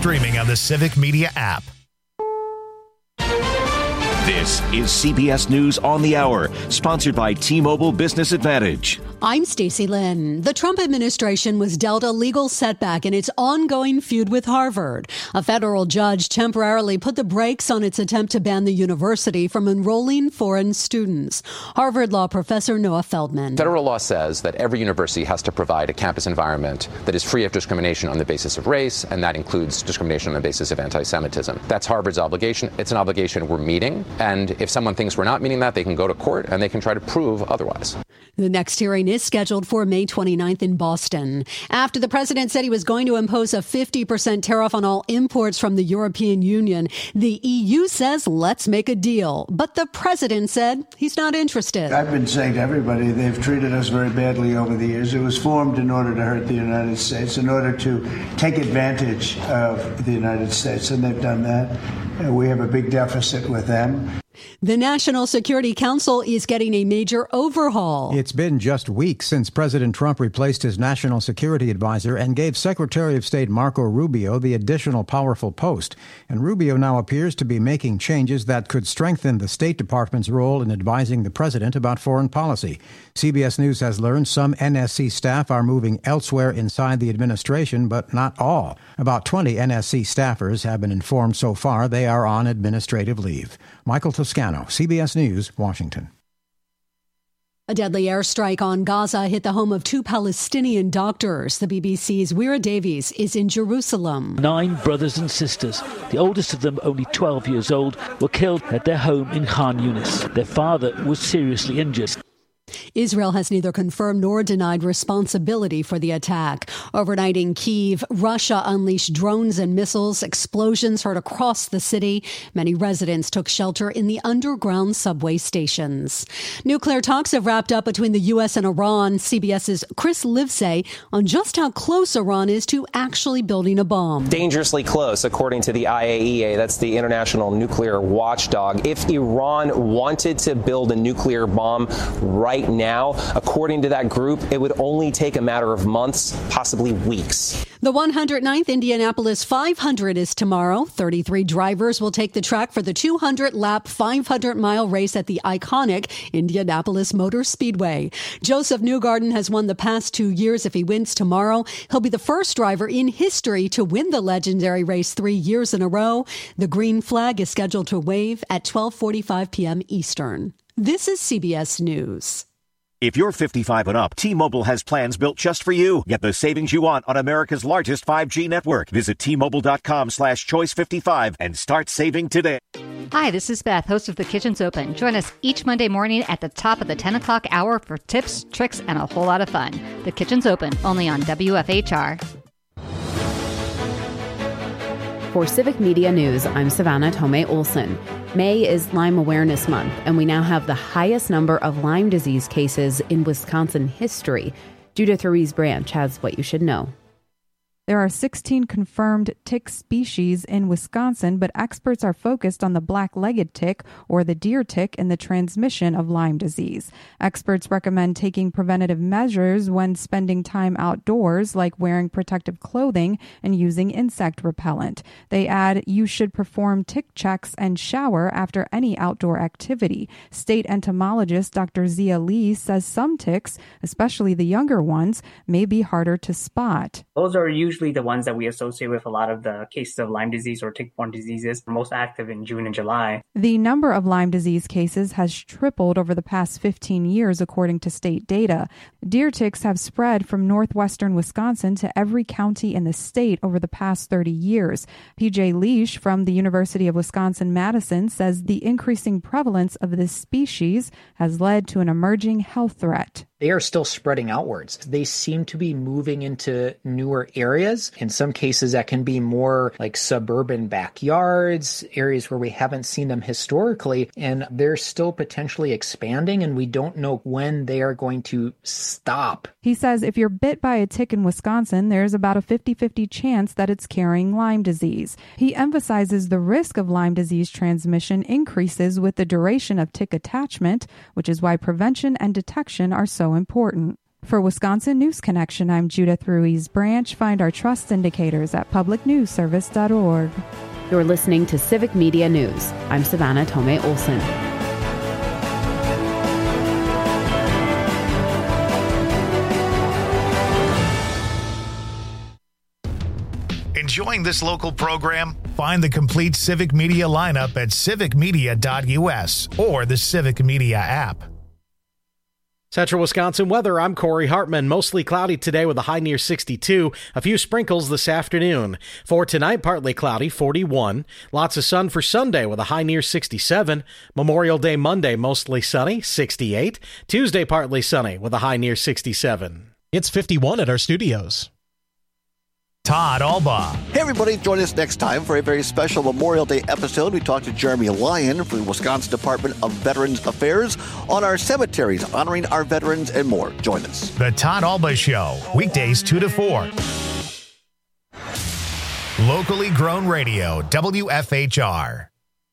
streaming on the Civic Media app. This is CBS News on the Hour, sponsored by T-Mobile Business Advantage. I'm Stacey Lynn. The Trump administration was dealt a legal setback in its ongoing feud with Harvard. A federal judge temporarily put the brakes on its attempt to ban the university from enrolling foreign students. Harvard law professor Noah Feldman. Federal law says that every university has to provide a campus environment that is free of discrimination on the basis of race, and that includes discrimination on the basis of anti-Semitism. That's Harvard's obligation. It's an obligation we're meeting. And if someone thinks we're not meeting that, they can go to court and they can try to prove otherwise. The next hearing is scheduled for May 29th in Boston. After the president said he was going to impose a 50% tariff on all imports from the European Union, the EU says, let's make a deal. But the president said he's not interested. I've been saying to everybody, they've treated us very badly over the years. It was formed in order to hurt the United States, in order to take advantage of the United States, and they've done that. We have a big deficit with them. The National Security Council is getting a major overhaul. It's been just weeks since President Trump replaced his national security advisor and gave Secretary of State Marco Rubio the additional powerful post. And Rubio now appears to be making changes that could strengthen the State Department's role in advising the president about foreign policy. CBS News has learned some NSC staff are moving elsewhere inside the administration, but not all. About 20 NSC staffers have been informed so far they are on administrative leave. Michael Toscano, CBS News, Washington. A deadly airstrike on Gaza hit the home of two Palestinian doctors. The BBC's Weira Davies is in Jerusalem. 9 brothers and sisters, the oldest of them only 12 years old, were killed at their home in Khan Yunis. Their father was seriously injured. Israel has neither confirmed nor denied responsibility for the attack. Overnight in Kyiv, Russia unleashed drones and missiles. Explosions heard across the city. Many residents took shelter in the underground subway stations. Nuclear talks have wrapped up between the U.S. and Iran. CBS's Chris Livesay on just how close Iran is to actually building a bomb. Dangerously close, according to the IAEA. That's the International Nuclear Watchdog. If Iran wanted to build a nuclear bomb right now, according to that group, it would only take a matter of months, possibly weeks. The 109th Indianapolis 500 is tomorrow. 33 drivers will take the track for the 200-lap, 500-mile race at the iconic Indianapolis Motor Speedway. Joseph Newgarden has won the past 2 years. If he wins tomorrow, he'll be the first driver in history to win the legendary race 3 years in a row. The green flag is scheduled to wave at 12:45 p.m. Eastern. This is CBS News. If you're 55 and up, T-Mobile has plans built just for you. Get the savings you want on America's largest 5G network. Visit T-Mobile.com/choice55 and start saving today. Hi, this is Beth, host of The Kitchen's Open. Join us each Monday morning at the top of the 10 o'clock hour for tips, tricks, and a whole lot of fun. The Kitchen's Open, only on WFHR. For Civic Media News, I'm Savannah Tomei Olson. May is Lyme Awareness Month, and we now have the highest number of Lyme disease cases in Wisconsin history. Judith Ruiz Branch has what you should know. There are 16 confirmed tick species in Wisconsin, but experts are focused on the black-legged tick or the deer tick and the transmission of Lyme disease. Experts recommend taking preventative measures when spending time outdoors, like wearing protective clothing and using insect repellent. They add you should perform tick checks and shower after any outdoor activity. State entomologist Dr. Zia Lee says some ticks, especially the younger ones, may be harder to spot. Those are usually the ones that we associate with a lot of the cases of Lyme disease or tick-borne diseases, most active in June and July. The number of Lyme disease cases has tripled over the past 15 years, according to state data. Deer ticks have spread from northwestern Wisconsin to every county in the state over the past 30 years. PJ Leish from the University of Wisconsin-Madison says the increasing prevalence of this species has led to an emerging health threat. They are still spreading outwards. They seem to be moving into newer areas. In some cases, that can be more like suburban backyards, areas where we haven't seen them historically, and they're still potentially expanding, and we don't know when they are going to stop. He says if you're bit by a tick in Wisconsin, there's about a 50-50 chance that it's carrying Lyme disease. He emphasizes the risk of Lyme disease transmission increases with the duration of tick attachment, which is why prevention and detection are so important. For Wisconsin News Connection, I'm Judith Ruiz-Branch. Find our trust indicators at publicnewsservice.org. You're listening to Civic Media News. I'm Savannah Tomei Olson. Enjoying this local program? Find the complete Civic Media lineup at civicmedia.us or the Civic Media app. Central Wisconsin weather, I'm Corey Hartman. Mostly cloudy today with a high near 62. A few sprinkles this afternoon. For tonight, partly cloudy, 41. Lots of sun for Sunday with a high near 67. Memorial Day Monday, mostly sunny, 68. Tuesday, partly sunny with a high near 67. It's 51 at our studios. Todd Alba. Hey everybody, join us next time for a very special Memorial Day episode. We talked to Jeremy Lyon from the Wisconsin Department of Veterans Affairs on our cemeteries, honoring our veterans and more. Join us. The Todd Alba Show, weekdays 2 to 4. Locally grown radio, WFHR.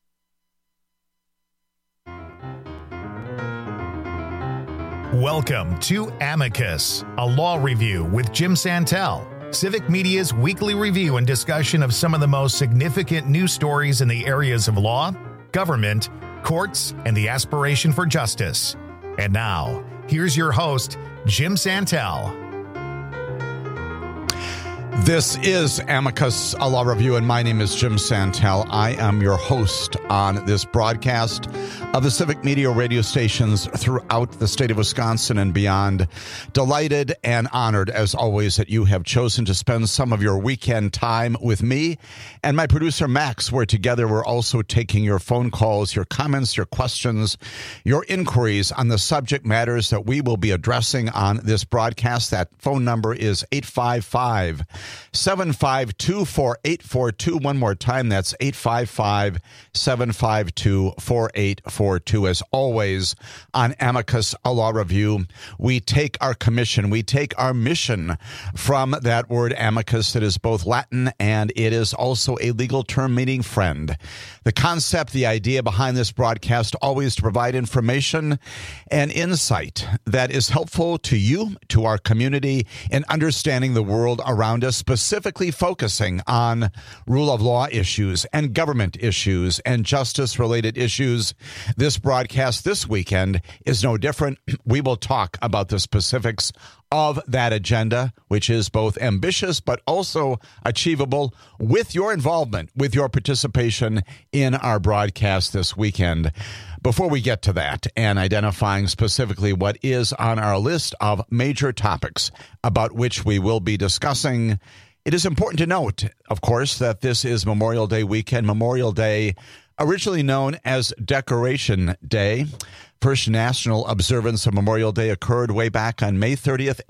Welcome to Amicus, a law review with Jim Santel. Civic Media's weekly review and discussion of some of the most significant news stories in the areas of law, government, courts, and the aspiration for justice. And now, here's your host, Jim Santel. This is Amicus, a law review, and my name is Jim Santel. I am your host on this broadcast of the Civic Media radio stations throughout the state of Wisconsin and beyond. Delighted and honored, as always, that you have chosen to spend some of your weekend time with me and my producer, Max, where together we're also taking your phone calls, your comments, your questions, your inquiries on the subject matters that we will be addressing on this broadcast. That phone number is 855-752-4842. One more time, that's 855-752-4842. As always, on Amicus, a law review, we take our commission, we take our mission from that word amicus that is both Latin and it is also a legal term meaning friend. The concept, the idea behind this broadcast, always to provide information and insight that is helpful to you, to our community, in understanding the world around us, specifically focusing on rule of law issues and government issues and justice-related issues. This broadcast this weekend is no different. We will talk about the specifics of that agenda, which is both ambitious but also achievable with your involvement, with your participation in our broadcast this weekend. Before we get to that and identifying specifically what is on our list of major topics about which we will be discussing, it is important to note, of course, that this is Memorial Day weekend. Memorial Day, originally known as Decoration Day. First national observance of Memorial Day occurred way back on May 30th,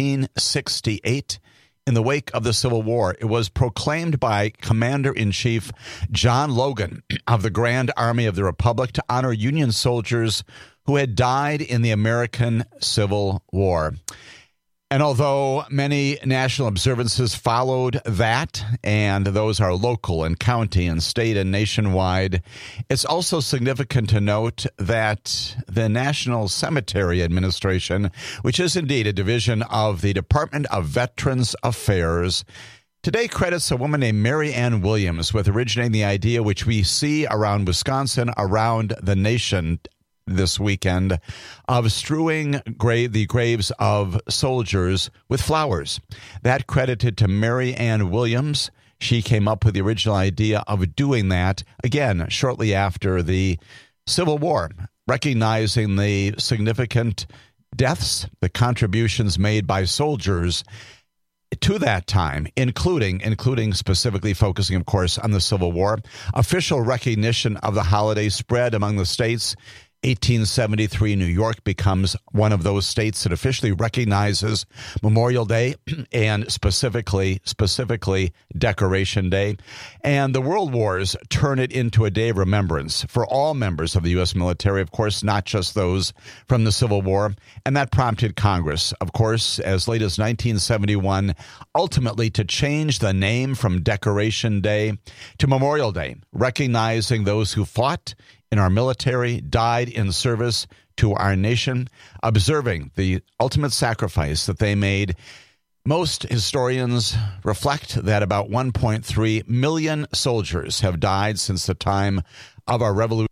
1868. In the wake of the Civil War, it was proclaimed by Commander-in-Chief John Logan of the Grand Army of the Republic to honor Union soldiers who had died in the American Civil War. And although many national observances followed that, and those are local and county and state and nationwide, it's also significant to note that the National Cemetery Administration, which is indeed a division of the Department of Veterans Affairs, today credits a woman named Mary Ann Williams with originating the idea which we see around Wisconsin, around the nation this weekend, of strewing the graves of soldiers with flowers. That credited to Mary Ann Williams. She came up with the original idea of doing that, again, shortly after the Civil War, recognizing the significant deaths, the contributions made by soldiers to that time, including specifically focusing, of course, on the Civil War. Official recognition of the holiday spread among the states. 1873, New York becomes one of those states that officially recognizes Memorial Day and specifically Decoration Day. And the World Wars turn it into a day of remembrance for all members of the U.S. military, of course, not just those from the Civil War. And that prompted Congress, of course, as late as 1971, ultimately to change the name from Decoration Day to Memorial Day, recognizing those who fought in our military died in service to our nation, observing the ultimate sacrifice that they made. Most historians reflect that about 1.3 million soldiers have died since the time of our revolution.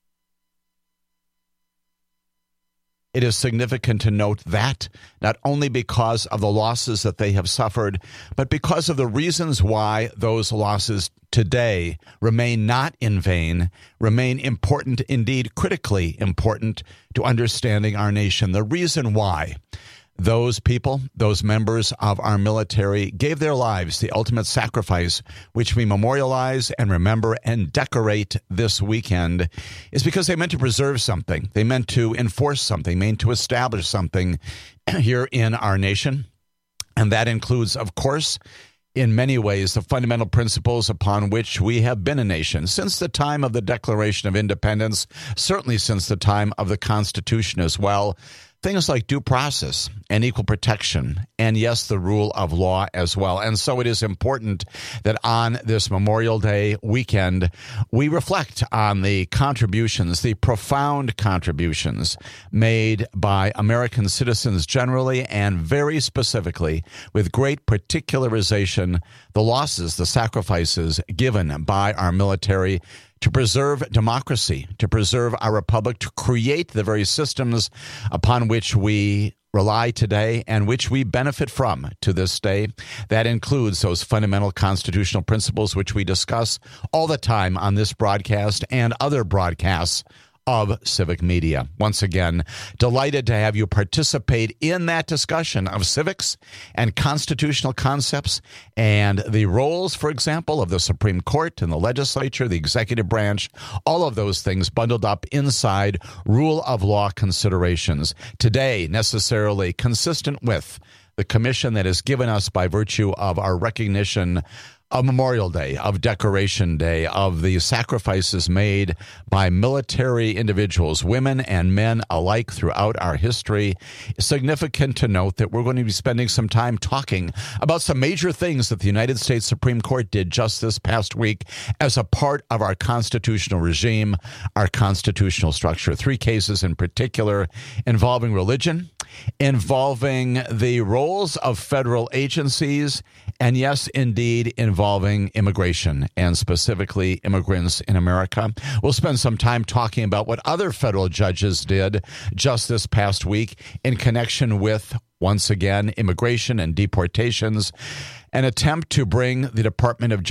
It is significant to note that, not only because of the losses that they have suffered, but because of the reasons why those losses today remain not in vain, remain important, indeed critically important to understanding our nation. The reason why those people, those members of our military gave their lives, the ultimate sacrifice, which we memorialize and remember and decorate this weekend, is because they meant to preserve something. They meant to enforce something, meant to establish something here in our nation. And that includes, of course, in many ways, the fundamental principles upon which we have been a nation since the time of the Declaration of Independence, certainly since the time of the Constitution as well. Things like due process and equal protection, and yes, the rule of law as well. And so it is important that on this Memorial Day weekend, we reflect on the contributions, the profound contributions made by American citizens generally, and very specifically, with great particularization, the losses, the sacrifices given by our military to preserve democracy, to preserve our republic, to create the very systems upon which we rely today and which we benefit from to this day. That includes those fundamental constitutional principles which we discuss all the time on this broadcast and other broadcasts of Civic Media. Once again, delighted to have you participate in that discussion of civics and constitutional concepts and the roles, for example, of the Supreme Court and the legislature, the executive branch, all of those things bundled up inside rule of law considerations. Today, necessarily consistent with the commission that is given us by virtue of our recognition of Memorial Day, of Decoration Day, of the sacrifices made by military individuals, women and men alike throughout our history. It's significant to note that we're going to be spending some time talking about some major things that the United States Supreme Court did just this past week as a part of our constitutional regime, our constitutional structure. 3 cases in particular involving religion, involving the roles of federal agencies, and yes, indeed, involving immigration, and specifically immigrants in America. We'll spend some time talking about what other federal judges did just this past week in connection with, once again, immigration and deportations, an attempt to bring the Department of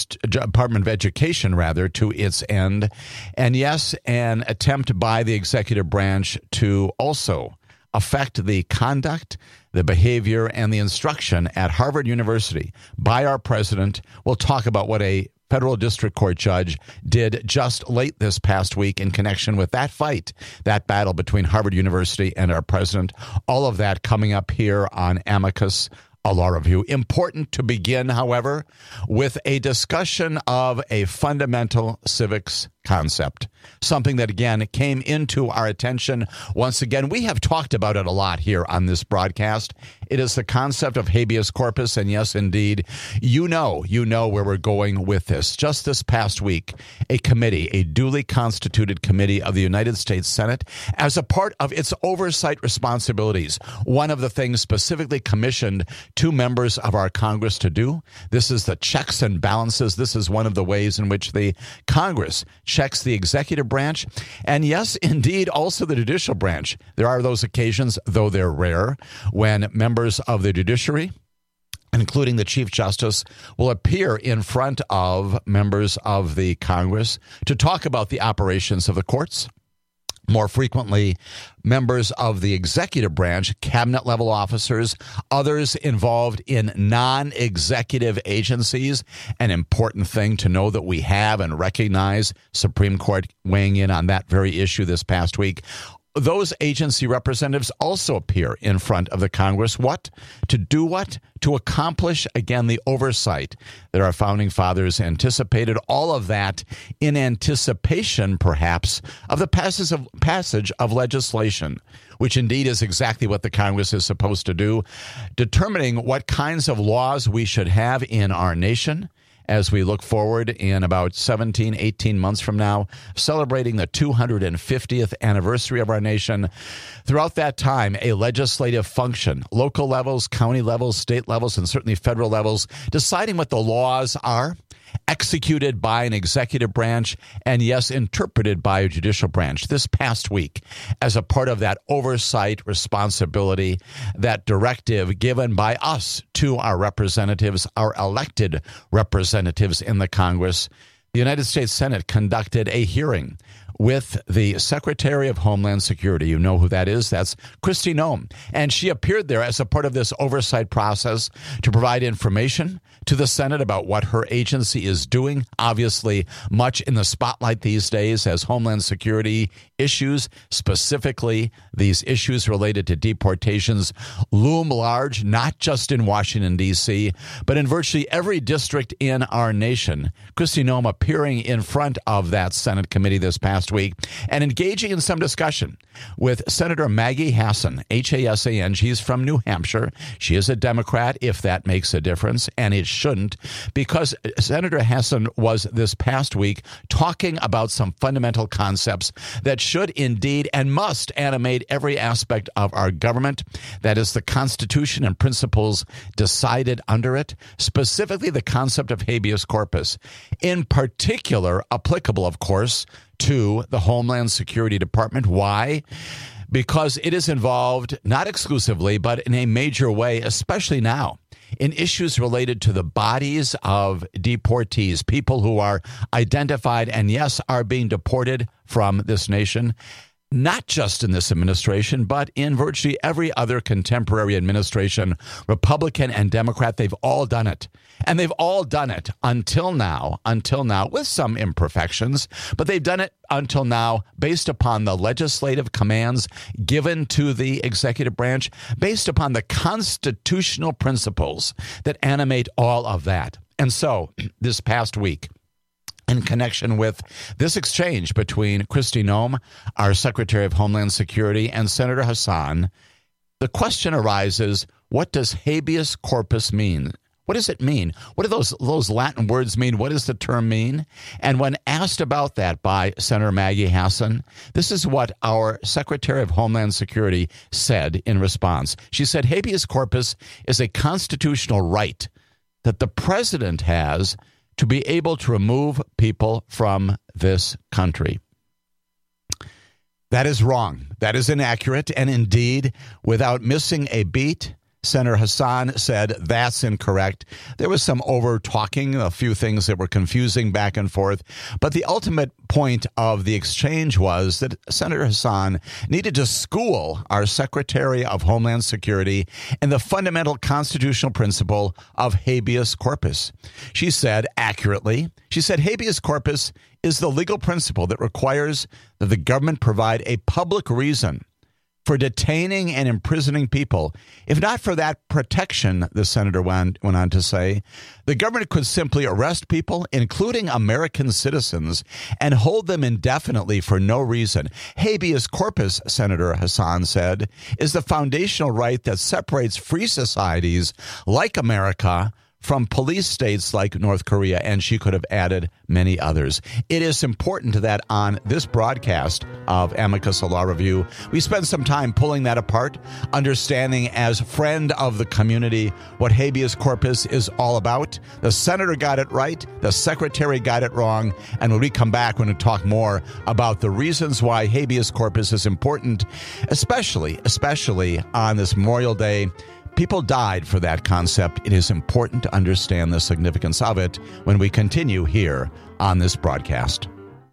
Education, to its end, and yes, an attempt by the executive branch to also affect the conduct, the behavior, and the instruction at Harvard University by our president. We'll talk about what a federal district court judge did just late this past week in connection with that fight, that battle between Harvard University and our president. All of that coming up here on Amicus, a law review. Important to begin, however, with a discussion of a fundamental civics concept, something that, again, came into our attention. Once again, we have talked about it a lot here on this broadcast. It is the concept of habeas corpus, and yes, indeed, you know where we're going with this. Just this past week, a committee, a duly constituted committee of the United States Senate, as a part of its oversight responsibilities, one of the things specifically commissioned 2 members of our Congress to do, this is the checks and balances. This is one of the ways in which the Congress checks the executive branch, and yes, indeed, also the judicial branch. There are those occasions, though they're rare, when members of the judiciary, including the Chief Justice, will appear in front of members of the Congress to talk about the operations of the courts. More frequently, members of the executive branch, cabinet-level officers, others involved in non-executive agencies. An important thing to know that we have and recognize, Supreme Court weighing in on that very issue this past week. Those agency representatives also appear in front of the Congress. What? To do what? To accomplish, again, the oversight that our founding fathers anticipated. All of that in anticipation, perhaps, of the passage of legislation, which indeed is exactly what the Congress is supposed to do, determining what kinds of laws we should have in our nation, as we look forward in about 17, 18 months from now, celebrating the 250th anniversary of our nation. Throughout that time, a legislative function, local levels, county levels, state levels, and certainly federal levels, deciding what the laws are, executed by an executive branch, and yes, interpreted by a judicial branch. This past week, as a part of that oversight responsibility, that directive given by us to our representatives, our elected representatives in the Congress, the United States Senate conducted a hearing with the Secretary of Homeland Security. You know who that is. That's Kristi Noem. And she appeared there as a part of this oversight process to provide information to the Senate about what her agency is doing. Obviously, much in the spotlight these days as Homeland Security issues, specifically these issues related to deportations, loom large, not just in Washington, D.C., but in virtually every district in our nation. Kristi Noem appearing in front of that Senate committee this past week and engaging in some discussion with Senator Maggie Hassan, Hassan. She's from New Hampshire. She is a Democrat, if that makes a difference, and it shouldn't, because Senator Hassan was this past week talking about some fundamental concepts that should indeed and must animate every aspect of our government. That is the Constitution and principles decided under it, specifically the concept of habeas corpus, in particular applicable, of course, to the Homeland Security Department. Why? Because it is involved, not exclusively, but in a major way, especially now, in issues related to the bodies of deportees, people who are identified and, yes, are being deported from this nation. Not just in this administration, but in virtually every other contemporary administration, Republican and Democrat, they've all done it. And they've all done it until now, with some imperfections, but they've done it until now based upon the legislative commands given to the executive branch, based upon the constitutional principles that animate all of that. And so this past week, in connection with this exchange between Kristi Noem, our Secretary of Homeland Security, and Senator Hassan, the question arises, what does habeas corpus mean? What does it mean? What do those Latin words mean? What does the term mean? And when asked about that by Senator Maggie Hassan, this is what our Secretary of Homeland Security said in response. She said, habeas corpus is a constitutional right that the president has to be able to remove people from this country. That is wrong. That is inaccurate. And indeed, without missing a beat, Senator Hassan said that's incorrect. There was some over-talking, a few things that were confusing back and forth. But the ultimate point of the exchange was that Senator Hassan needed to school our Secretary of Homeland Security in the fundamental constitutional principle of habeas corpus. She said, accurately, habeas corpus is the legal principle that requires that the government provide a public reason for detaining and imprisoning people. If not for that protection, the senator went on to say, the government could simply arrest people, including American citizens, and hold them indefinitely for no reason. Habeas corpus, Senator Hassan said, is the foundational right that separates free societies like America from police states like North Korea, and she could have added many others. It is important that on this broadcast of Amicus Law Review, we spend some time pulling that apart, understanding as friend of the community what habeas corpus is all about. The senator got it right, the secretary got it wrong, and when we come back, we're going to talk more about the reasons why habeas corpus is important, especially on this Memorial Day. People died for that concept. It is important to understand the significance of it when we continue here on this broadcast.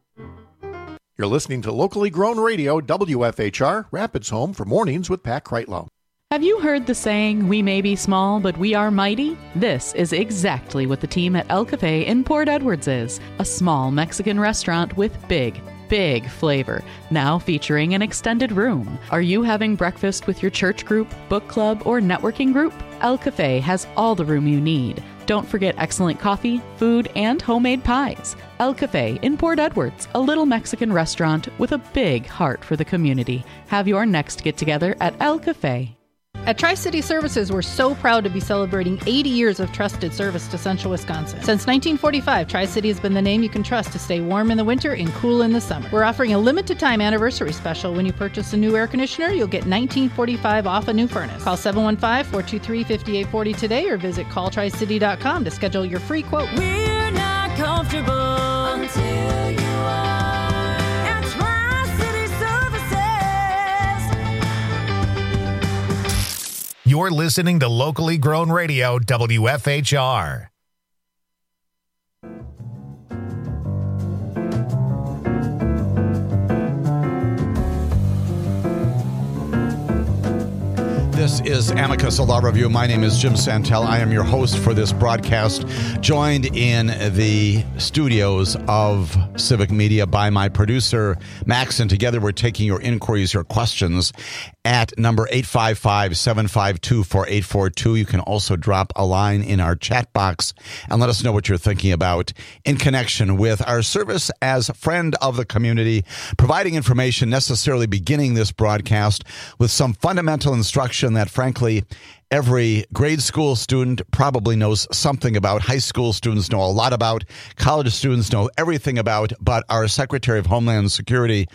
You're listening to locally grown radio, WFHR, Rapids Home for Mornings with Pat Kreitlow. Have you heard the saying, we may be small, but we are mighty? This is exactly what the team at El Cafe in Port Edwards is. A small Mexican restaurant with big flavor, now featuring an extended room. Are you having breakfast with your church group, book club, or networking group? El Cafe has all the room you need. Don't forget excellent coffee, food, and homemade pies. El Cafe in Port Edwards, a little Mexican restaurant with a big heart for the community. Have your next get-together at El Cafe. At Tri-City Services, we're so proud to be celebrating 80 years of trusted service to Central Wisconsin. Since 1945, Tri-City has been the name you can trust to stay warm in the winter and cool in the summer. We're offering a limited time anniversary special. When you purchase a new air conditioner, you'll get $19.45 off a new furnace. Call 715-423-5840 today or visit calltricity.com to schedule your free quote. We're not comfortable until you are. At Tri-City Services. You're listening to locally grown radio, WFHR. This is Amicus, a law review. My name is Jim Santel. I am your host for this broadcast, joined in the studios of Civic Media by my producer, Max, and together we're taking your inquiries, your questions at number 855-752-4842. You can also drop a line in our chat box and let us know what you're thinking about in connection with our service as a friend of the community, providing information necessarily beginning this broadcast with some fundamental instruction that, frankly, every grade school student probably knows something about. High school students know a lot about. College students know everything about. But our Secretary of Homeland Security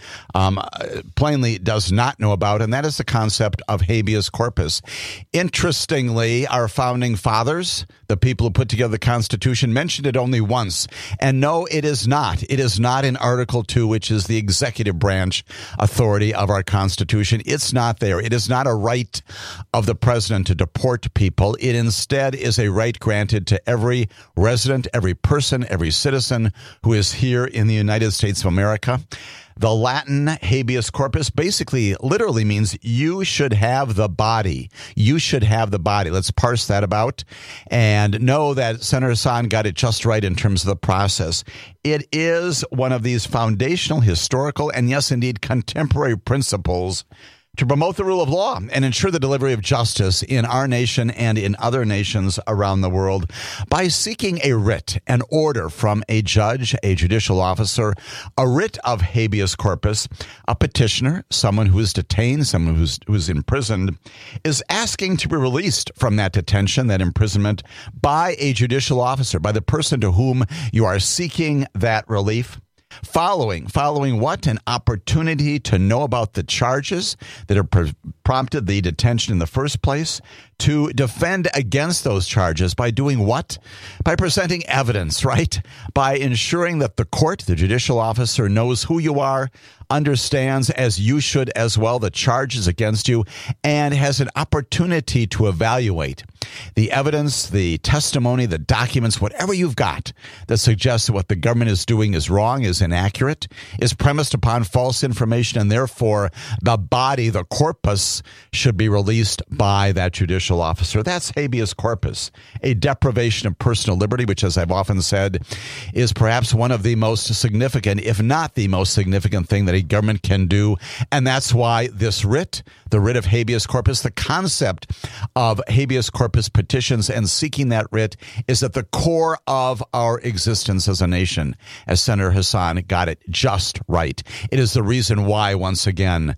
plainly does not know about, and that is the concept of habeas corpus. Interestingly, our founding fathers, the people who put together the Constitution, mentioned it only once. And no, it is not. It is not in Article 2, which is the executive branch authority of our Constitution. It's not there. It is not a right of the president to deport people. It instead is a right granted to every resident, every person, every citizen who is here in the United States of America. The Latin habeas corpus basically literally means you should have the body. You should have the body. Let's parse that about and know that Senator Hassan got it just right in terms of the process. It is one of these foundational, historical, and yes, indeed, contemporary principles to promote the rule of law and ensure the delivery of justice in our nation and in other nations around the world by seeking a writ, an order from a judge, a judicial officer, a writ of habeas corpus. A petitioner, someone who is detained, someone who's imprisoned, is asking to be released from that detention, that imprisonment, by a judicial officer, by the person to whom you are seeking that relief. Following what? An opportunity to know about the charges that have prompted the detention in the first place, to defend against those charges by doing what? By presenting evidence, right? By ensuring that the court, the judicial officer, knows who you are, understands, as you should as well, the charges against you, and has an opportunity to evaluate the evidence, the testimony, the documents, whatever you've got that suggests that what the government is doing is wrong, is inaccurate, is premised upon false information, and therefore the body, the corpus, should be released by that judicial officer. That's habeas corpus, a deprivation of personal liberty, which, as I've often said, is perhaps one of the most significant, if not the most significant thing that a government can do. And that's why this writ, the writ of habeas corpus, the concept of habeas corpus petitions and seeking that writ is at the core of our existence as a nation, as Senator Hassan got it just right. It is the reason why, once again,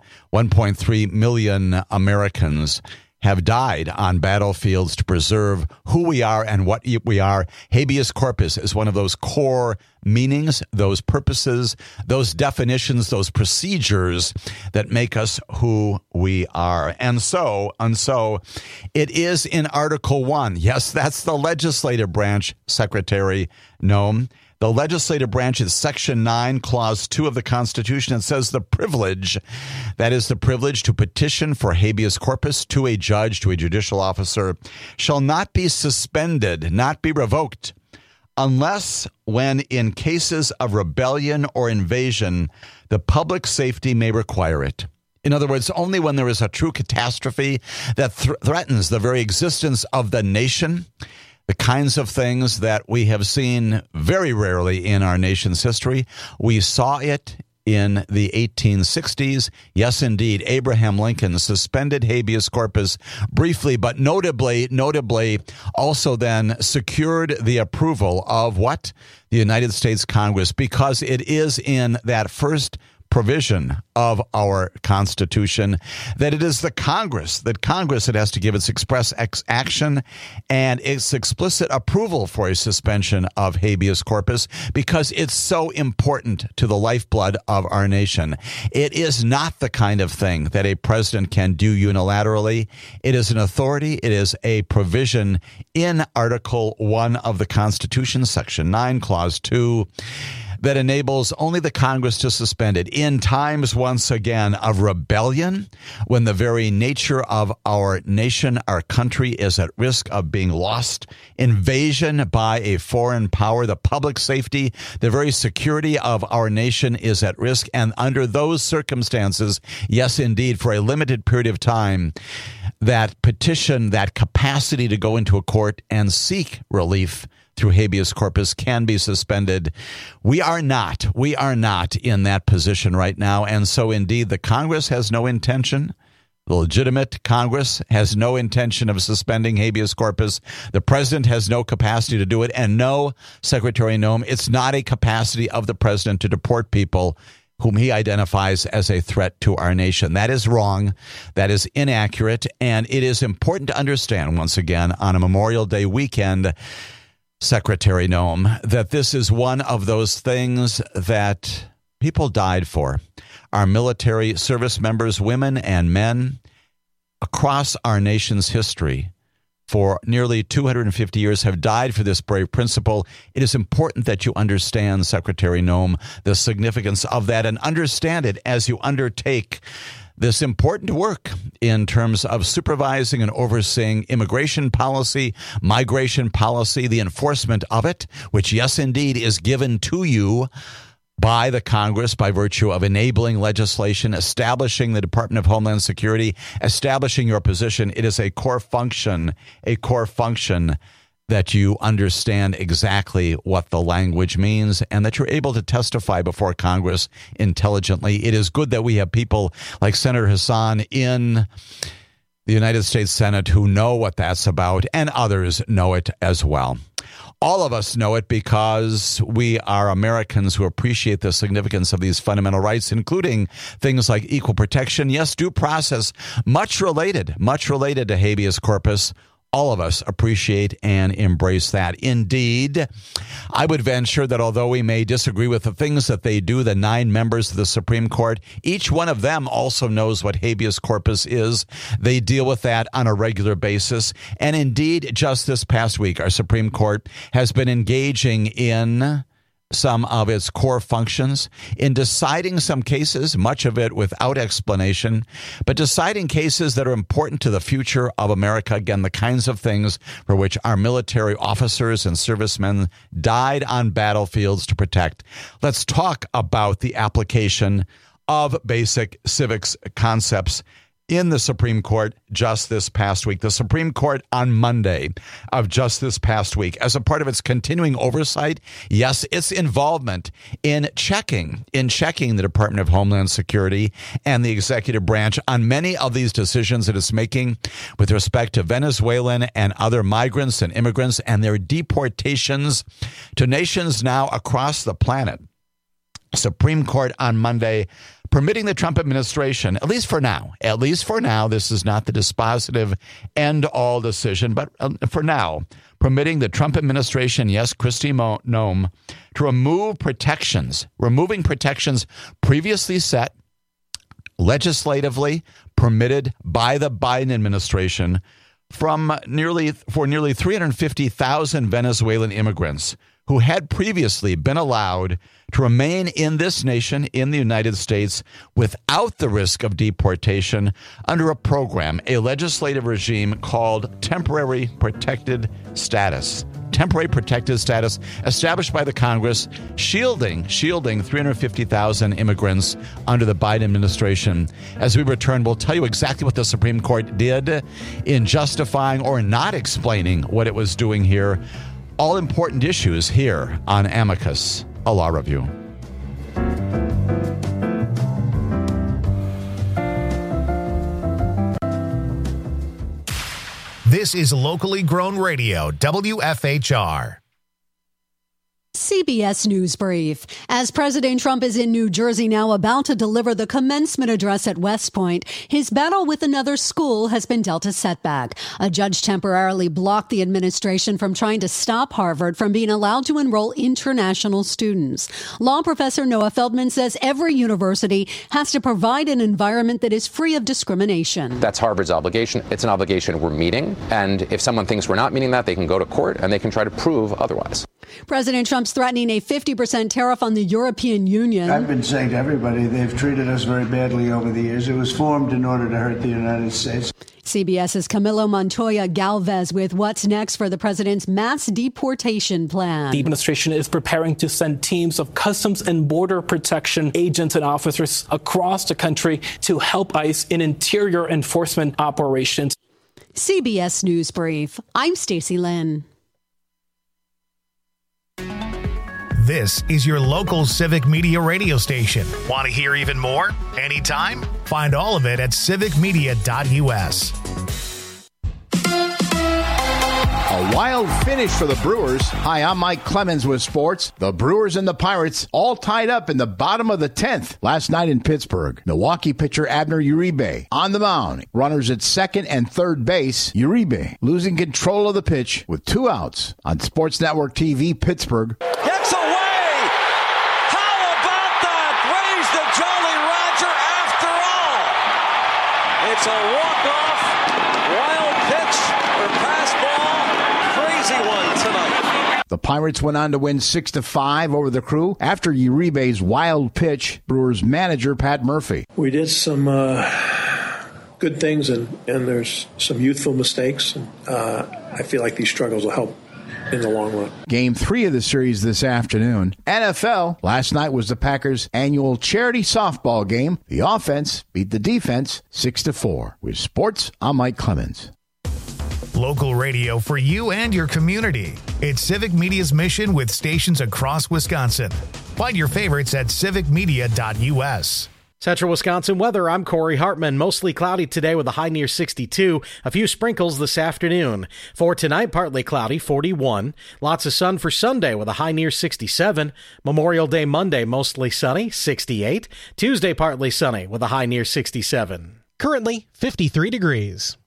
1.3 million Americans have died on battlefields to preserve who we are and what we are. Habeas corpus is one of those core meanings, those purposes, those definitions, those procedures that make us who we are. And so it is in Article 1. Yes, that's the legislative branch, Secretary Noem. The legislative branch is Section 9, Clause 2 of the Constitution. It says the privilege, that is the privilege to petition for habeas corpus to a judge, to a judicial officer, shall not be suspended, not be revoked, unless when in cases of rebellion or invasion, the public safety may require it. In other words, only when there is a true catastrophe that threatens the very existence of the nation, the kinds of things that we have seen very rarely in our nation's history. We saw it in the 1860s. Yes, indeed, Abraham Lincoln suspended habeas corpus briefly, but notably also then secured the approval of what? The United States Congress, because it is in that first provision of our Constitution that it is Congress that has to give its express action and its explicit approval for a suspension of habeas corpus because it's so important to the lifeblood of our nation. It is not the kind of thing that a president can do unilaterally. It is an authority. It is a provision in Article 1 of the Constitution, Section 9, Clause 2, that enables only the Congress to suspend it in times, once again, of rebellion, when the very nature of our nation, our country, is at risk of being lost, invasion by a foreign power, the public safety, the very security of our nation is at risk. And under those circumstances, yes, indeed, for a limited period of time, that petition, that capacity to go into a court and seek relief through habeas corpus can be suspended. We are not in that position right now. And so indeed, the Congress has no intention. The legitimate Congress has no intention of suspending habeas corpus. The president has no capacity to do it. And no, Secretary Noem, it's not a capacity of the president to deport people whom he identifies as a threat to our nation. That is wrong. That is inaccurate. And it is important to understand, once again, on a Memorial Day weekend, Secretary Noem, that this is one of those things that people died for. Our military service members, women and men, across our nation's history for nearly 250 years have died for this brave principle. It is important that you understand, Secretary Noem, the significance of that and understand it as you undertake this important work in terms of supervising and overseeing immigration policy, migration policy, the enforcement of it, which, yes, indeed, is given to you by the Congress by virtue of enabling legislation, establishing the Department of Homeland Security, establishing your position. It is a core function that you understand exactly what the language means and that you're able to testify before Congress intelligently. It is good that we have people like Senator Hassan in the United States Senate who know what that's about, and others know it as well. All of us know it because we are Americans who appreciate the significance of these fundamental rights, including things like equal protection, yes, due process, much related to habeas corpus. All of us appreciate and embrace that. Indeed, I would venture that although we may disagree with the things that they do, the 9 members of the Supreme Court, each one of them also knows what habeas corpus is. They deal with that on a regular basis. And indeed, just this past week, our Supreme Court has been engaging in some of its core functions in deciding some cases, much of it without explanation, but deciding cases that are important to the future of America. Again, the kinds of things for which our military officers and servicemen died on battlefields to protect. Let's talk about the application of basic civics concepts in the Supreme Court just this past week. The Supreme Court on Monday of just this past week, as a part of its continuing oversight, yes, its involvement in checking the Department of Homeland Security and the executive branch on many of these decisions it is making with respect to Venezuelan and other migrants and immigrants and their deportations to nations now across the planet. Supreme Court on Monday permitting the Trump administration, at least for now, this is not the dispositive end-all decision, but for now, permitting the Trump administration, yes, Kristi Noem, to removing protections previously set, legislatively permitted by the Biden administration for nearly 350,000 Venezuelan immigrants who had previously been allowed to remain in this nation, in the United States, without the risk of deportation under a program, a legislative regime called Temporary Protected Status. Temporary Protected Status established by the Congress, shielding 350,000 immigrants under the Biden administration. As we return, we'll tell you exactly what the Supreme Court did in justifying or not explaining what it was doing here. All important issues here on Amicus, a law review. This is locally grown radio, WFHR. CBS News Brief. As President Trump is in New Jersey now about to deliver the commencement address at West Point, his battle with another school has been dealt a setback. A judge temporarily blocked the administration from trying to stop Harvard from being allowed to enroll international students. Law professor Noah Feldman says every university has to provide an environment that is free of discrimination. That's Harvard's obligation. It's an obligation we're meeting. And if someone thinks we're not meeting that, they can go to court and they can try to prove otherwise. President Trump's threatening a 50% tariff on the European Union. I've been saying to everybody, they've treated us very badly over the years. It was formed in order to hurt the United States. CBS's Camilo Montoya Galvez with what's next for the president's mass deportation plan. The administration is preparing to send teams of Customs and Border Protection agents and officers across the country to help ICE in interior enforcement operations. CBS News Brief. I'm Stacey Lynn. This is your local Civic Media radio station. Want to hear even more? Anytime? Find all of it at civicmedia.us. A wild finish for the Brewers. Hi, I'm Mike Clemens with sports. The Brewers and the Pirates all tied up in the bottom of the 10th last night in Pittsburgh. Milwaukee pitcher Abner Uribe on the mound. Runners at second and third base. Uribe losing control of the pitch with 2 outs on Sports Network TV Pittsburgh. Gets away! How about that? Raise the Jolly Roger after all. It's a walk-off, wild pitch or pass ball. Crazy one tonight. The Pirates went on to win 6-5 over the Crew after Uribe's wild pitch. Brewers manager Pat Murphy. We did some good things, and there's some youthful mistakes. And I feel like these struggles will help in the long run. Game 3 of the series this afternoon. NFL, last night was the Packers' annual charity softball game. The offense beat the defense 6-4. With sports, I'm Mike Clemens. Local radio for you and your community. It's Civic Media's mission with stations across Wisconsin. Find your favorites at civicmedia.us. Central Wisconsin weather, I'm Corey Hartman. Mostly cloudy today with a high near 62. A few sprinkles this afternoon. For tonight, partly cloudy, 41. Lots of sun for Sunday with a high near 67. Memorial Day Monday, mostly sunny, 68. Tuesday, partly sunny with a high near 67. Currently, 53 degrees.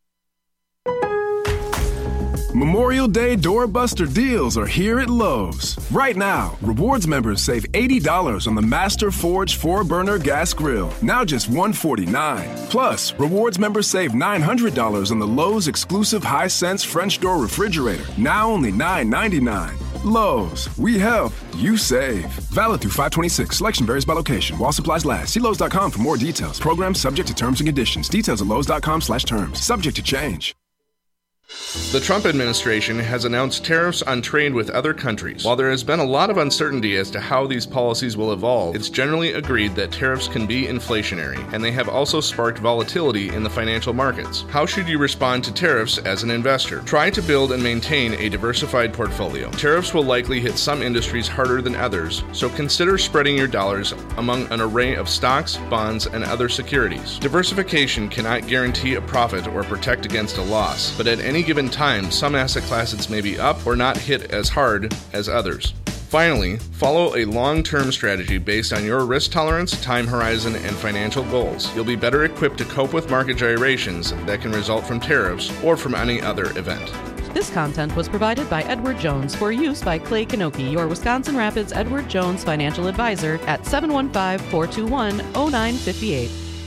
Memorial Day doorbuster deals are here at Lowe's. Right now, rewards members save $80 on the Master Forge 4-burner gas grill, now just $149. Plus, rewards members save $900 on the Lowe's exclusive Hisense French door refrigerator, now only $999. Lowe's, we help, you save. Valid through 5/26. Selection varies by location. While supplies last. See Lowe's.com for more details. Program subject to terms and conditions. Details at Lowe's.com/terms. Subject to change. The Trump administration has announced tariffs on trade with other countries. While there has been a lot of uncertainty as to how these policies will evolve, it's generally agreed that tariffs can be inflationary, and they have also sparked volatility in the financial markets. How should you respond to tariffs as an investor? Try to build and maintain a diversified portfolio. Tariffs will likely hit some industries harder than others, so consider spreading your dollars among an array of stocks, bonds, and other securities. Diversification cannot guarantee a profit or protect against a loss, but at any given time, some asset classes may be up or not hit as hard as others. Finally, follow a long-term strategy based on your risk tolerance, time horizon, and financial goals. You'll be better equipped to cope with market gyrations that can result from tariffs or from any other event. This content was provided by Edward Jones for use by Clay Kanoki, your Wisconsin Rapids Edward Jones financial advisor at 715-421-0958.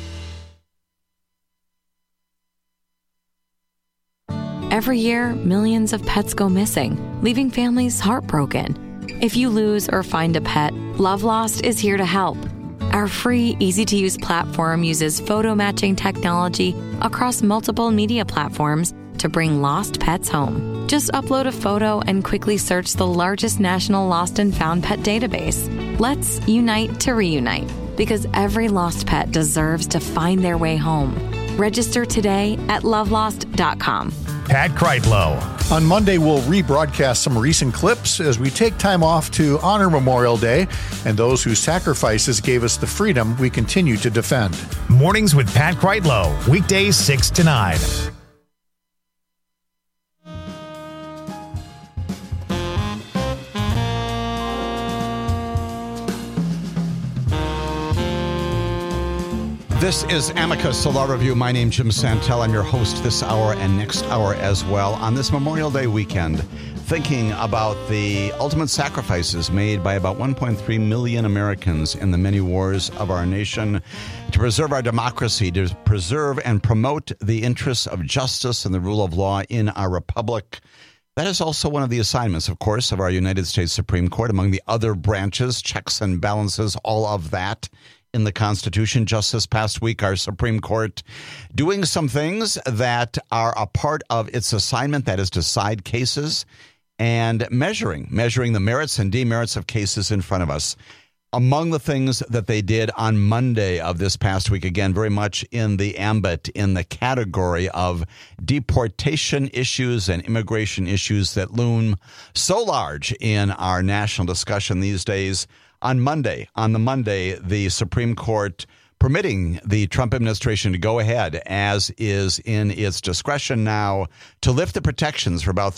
Every year, millions of pets go missing, leaving families heartbroken. If you lose or find a pet, Love Lost is here to help. Our free, easy-to-use platform uses photo matching technology across multiple media platforms to bring lost pets home. Just upload a photo and quickly search the largest national lost and found pet database. Let's unite to reunite, because every lost pet deserves to find their way home. Register today at lovelost.com. Pat Kreitlow. On Monday, we'll rebroadcast some recent clips as we take time off to honor Memorial Day and those whose sacrifices gave us the freedom we continue to defend. Mornings with Pat Kreitlow, weekdays 6 to 9. This is Amicus, a law review. My name's Jim Santel. I'm your host this hour and next hour as well. On this Memorial Day weekend, thinking about the ultimate sacrifices made by about 1.3 million Americans in the many wars of our nation to preserve our democracy, to preserve and promote the interests of justice and the rule of law in our republic. That is also one of the assignments, of course, of our United States Supreme Court, among the other branches, checks and balances, all of that in the Constitution. Just this past week, our Supreme Court doing some things that are a part of its assignment, that is, decide cases and measuring the merits and demerits of cases in front of us. Among the things that they did on Monday of this past week, again, very much in the ambit, in the category of deportation issues and immigration issues that loom so large in our national discussion these days. On the Monday, the Supreme Court permitting the Trump administration to go ahead, as is in its discretion now, to lift the protections for about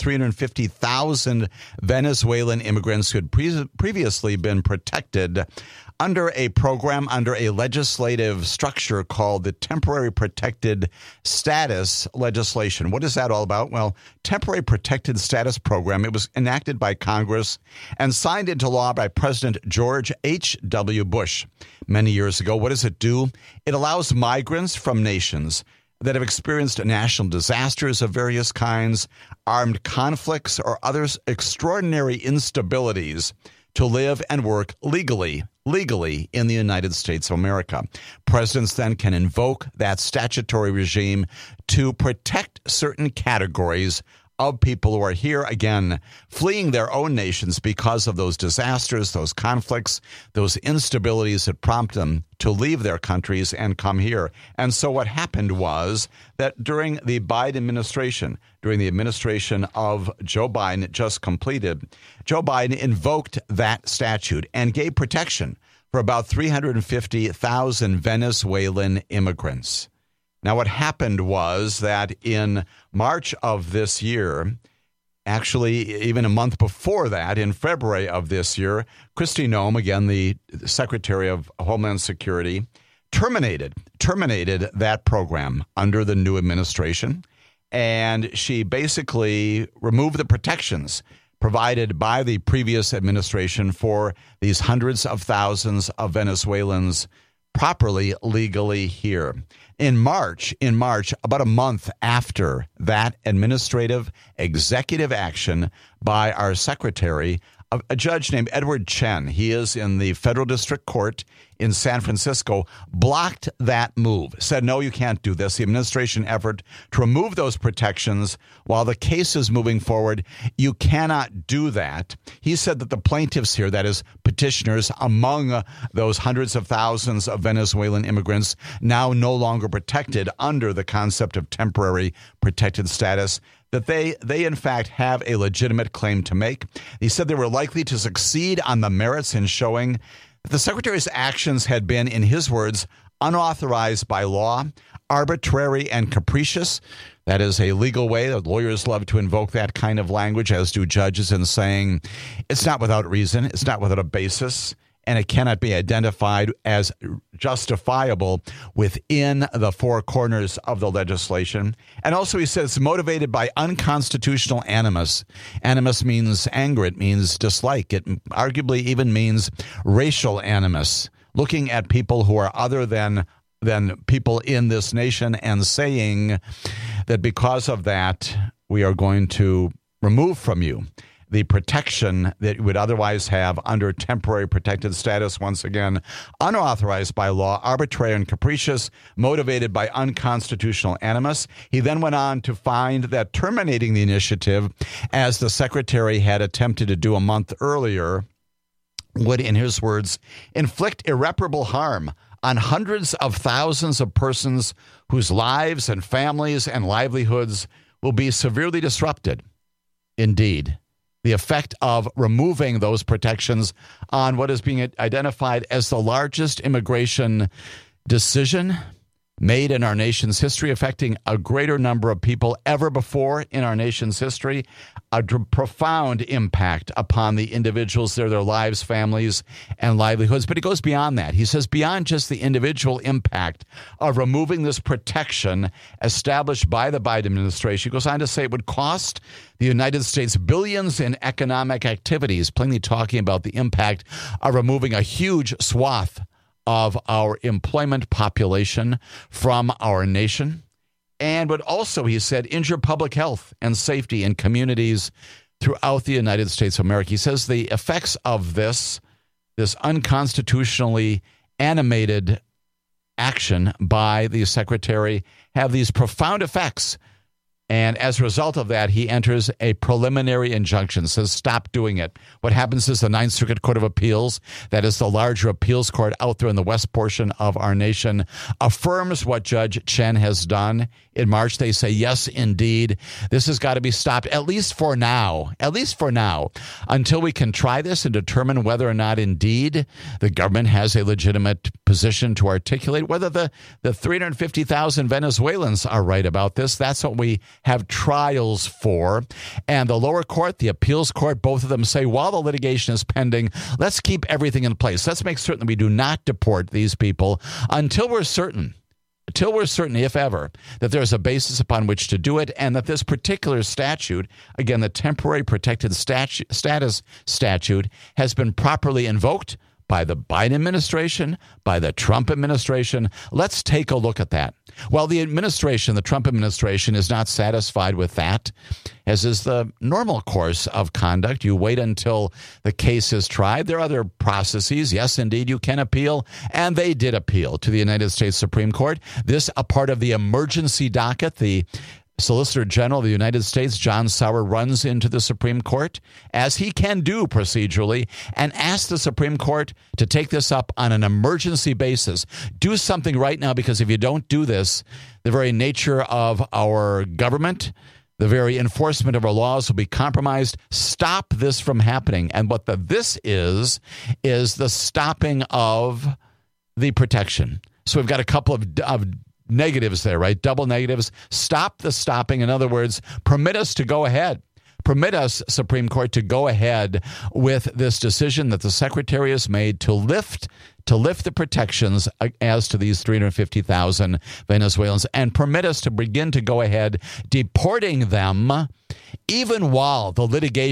350,000 Venezuelan immigrants who had previously been protected under a program, under a legislative structure called the Temporary Protected Status legislation. What is that all about? Well, Temporary Protected Status program, it was enacted by Congress and signed into law by President George H.W. Bush many years ago. What does it do? It allows migrants from nations that have experienced national disasters of various kinds, armed conflicts, or other extraordinary instabilities to live and work legally in the United States of America. Presidents then can invoke that statutory regime to protect certain categories of people who are here, again, fleeing their own nations because of those disasters, those conflicts, those instabilities that prompt them to leave their countries and come here. And so what happened was that during the Biden administration, during the administration of Joe Biden just completed, Joe Biden invoked that statute and gave protection for about 350,000 Venezuelan immigrants. Now, what happened was that in March of this year, actually even a month before that, in February of this year, Kristi Noem, again, the Secretary of Homeland Security, terminated that program under the new administration. And she basically removed the protections provided by the previous administration for these hundreds of thousands of Venezuelans properly, legally here. In March, about a month after that administrative executive action by our secretary, a judge named Edward Chen, he is in the Federal District Court in San Francisco, blocked that move, said, no, you can't do this. The administration effort to remove those protections while the case is moving forward, you cannot do that. He said that the plaintiffs here, that is petitioners among those hundreds of thousands of Venezuelan immigrants now no longer protected under the concept of temporary protected status, that they in fact have a legitimate claim to make. He said they were likely to succeed on the merits in showing that the Secretary's actions had been, in his words, unauthorized by law, arbitrary and capricious. That is a legal way. Lawyers love to invoke that kind of language, as do judges, in saying it's not without reason, it's not without a basis, and it cannot be identified as justifiable within the four corners of the legislation. And also he says motivated by unconstitutional animus. Animus means anger. It means dislike. It arguably even means racial animus, looking at people who are other than people in this nation and saying that because of that, we are going to remove from you the protection that you would otherwise have under temporary protected status, once again, unauthorized by law, arbitrary and capricious, motivated by unconstitutional animus. He then went on to find that terminating the initiative, as the Secretary had attempted to do a month earlier, would, in his words, inflict irreparable harm on hundreds of thousands of persons whose lives and families and livelihoods will be severely disrupted. Indeed, the effect of removing those protections on what is being identified as the largest immigration decision made in our nation's history, affecting a greater number of people ever before in our nation's history, a profound impact upon the individuals, their lives, families, and livelihoods. But it goes beyond that. He says beyond just the individual impact of removing this protection established by the Biden administration, he goes on to say it would cost the United States billions in economic activities, plainly talking about the impact of removing a huge swath of our employment population from our nation, and would also, he said, injure public health and safety in communities throughout the United States of America. He says the effects of this unconstitutionally animated action by the secretary have these profound effects. And as a result of that, he enters a preliminary injunction, says stop doing it. What happens is the Ninth Circuit Court of Appeals, that is the larger appeals court out there in the west portion of our nation, affirms what Judge Chen has done. In March, they say, yes, indeed, this has got to be stopped, at least for now, until we can try this and determine whether or not indeed the government has a legitimate position to articulate, whether the 350,000 Venezuelans are right about this. That's what we have trials for. And the lower court, the appeals court, both of them say, while the litigation is pending, let's keep everything in place. Let's make certain that we do not deport these people until we're certain, if ever, that there's a basis upon which to do it, and that this particular statute, again, the temporary protected status statute, has been properly invoked by the Biden administration, by the Trump administration. Let's take a look at that. Well, the Trump administration, is not satisfied with that, as is the normal course of conduct. You wait until the case is tried. There are other processes. Yes, indeed, you can appeal, and they did appeal to the United States Supreme Court. This, a part of the emergency docket, the Solicitor General of the United States, John Sauer, runs into the Supreme Court, as he can do procedurally, and asks the Supreme Court to take this up on an emergency basis. Do something right now, because if you don't do this, the very nature of our government, the very enforcement of our laws will be compromised. Stop this from happening. And what this is the stopping of the protection. So we've got a couple of negatives there, right? Double negatives. Stop the stopping. In other words, permit us to go ahead. Permit us, Supreme Court, to go ahead with this decision that the Secretary has made to lift the protections as to these 350,000 Venezuelans, and permit us to begin to go ahead deporting them, even while the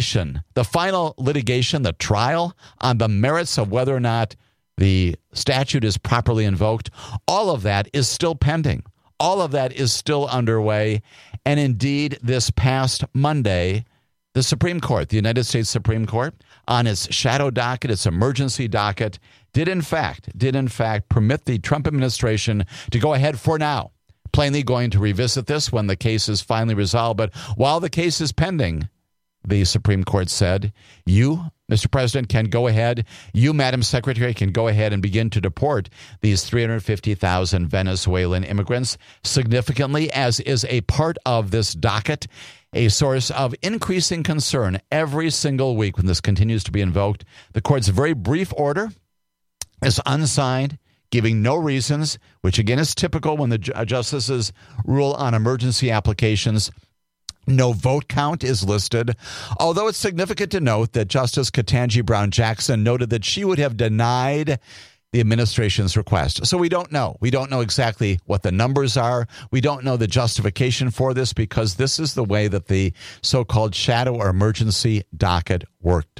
final litigation, the trial on the merits of whether or not the statute is properly invoked, all of that is still pending. All of that is still underway. And indeed, this past Monday, the Supreme Court, the United States Supreme Court, on its shadow docket, its emergency docket, did in fact permit the Trump administration to go ahead for now. Plainly going to revisit this when the case is finally resolved. But while the case is pending, the Supreme Court said, you, Mr. President, can go ahead, you, Madam Secretary, can go ahead and begin to deport these 350,000 Venezuelan immigrants. Significantly, as is a part of this docket, a source of increasing concern every single week when this continues to be invoked, the court's very brief order is unsigned, giving no reasons, which again is typical when the justices rule on emergency applications. No vote count is listed, although it's significant to note that Justice Ketanji Brown Jackson noted that she would have denied the administration's request. So we don't know. We don't know exactly what the numbers are. We don't know the justification for this, because this is the way that the so-called shadow or emergency docket worked.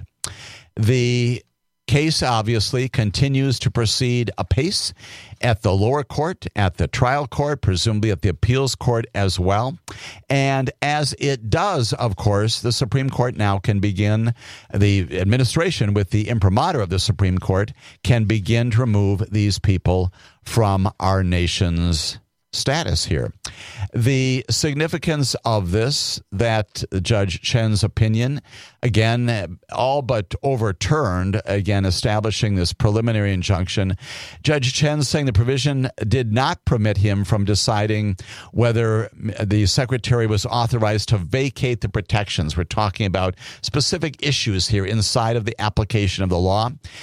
The case obviously continues to proceed apace at the lower court, at the trial court, presumably at the appeals court as well. And as it does, of course, the Supreme Court now can begin, the administration with the imprimatur of the Supreme Court can begin to remove these people from our nation's status here. The significance of this, that Judge Chen's opinion, again, all but overturned, again, establishing this preliminary injunction. Judge Chen saying the provision did not permit him from deciding whether the secretary was authorized to vacate the protections. We're talking about specific issues here inside of the application of the law.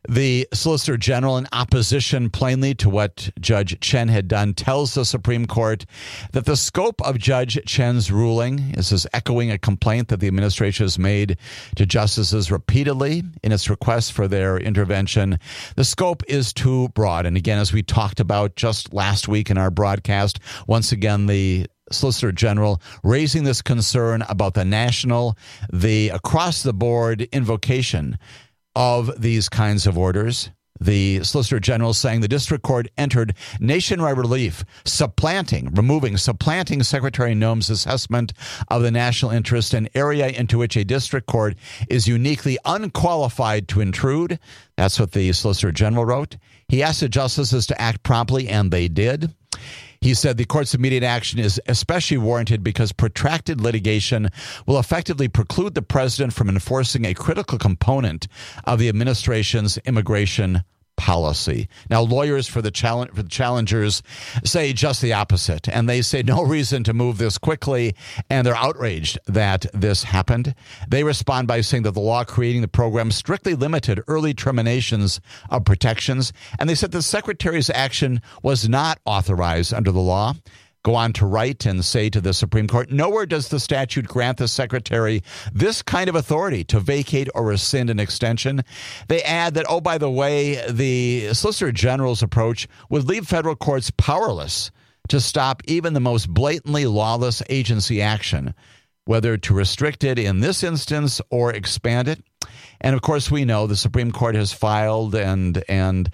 The Solicitor General, in opposition plainly to what Judge Chen had done, tells the Supreme Court that the scope of Judge Chen's ruling is echoing a complaint that the administration has made to justices repeatedly in its request for their intervention. The scope is too broad. And again, as we talked about just last week in our broadcast, once again, the Solicitor General raising this concern about the across-the-board invocation of these kinds of orders. The Solicitor General saying the district court entered nationwide relief, removing Secretary Noem's assessment of the national interest, an area into which a district court is uniquely unqualified to intrude. That's what the Solicitor General wrote. He asked the justices to act promptly, and they did. He said the court's immediate action is especially warranted because protracted litigation will effectively preclude the president from enforcing a critical component of the administration's immigration policy. Now, lawyers for the challengers say just the opposite, and they say no reason to move this quickly, and they're outraged that this happened. They respond by saying that the law creating the program strictly limited early terminations of protections, and they said the secretary's action was not authorized under the law. Go on to write and say to the Supreme Court, nowhere does the statute grant the secretary this kind of authority to vacate or rescind an extension. They add that, oh, by the way, the Solicitor General's approach would leave federal courts powerless to stop even the most blatantly lawless agency action, whether to restrict it in this instance or expand it. And of course, we know the Supreme Court has filed and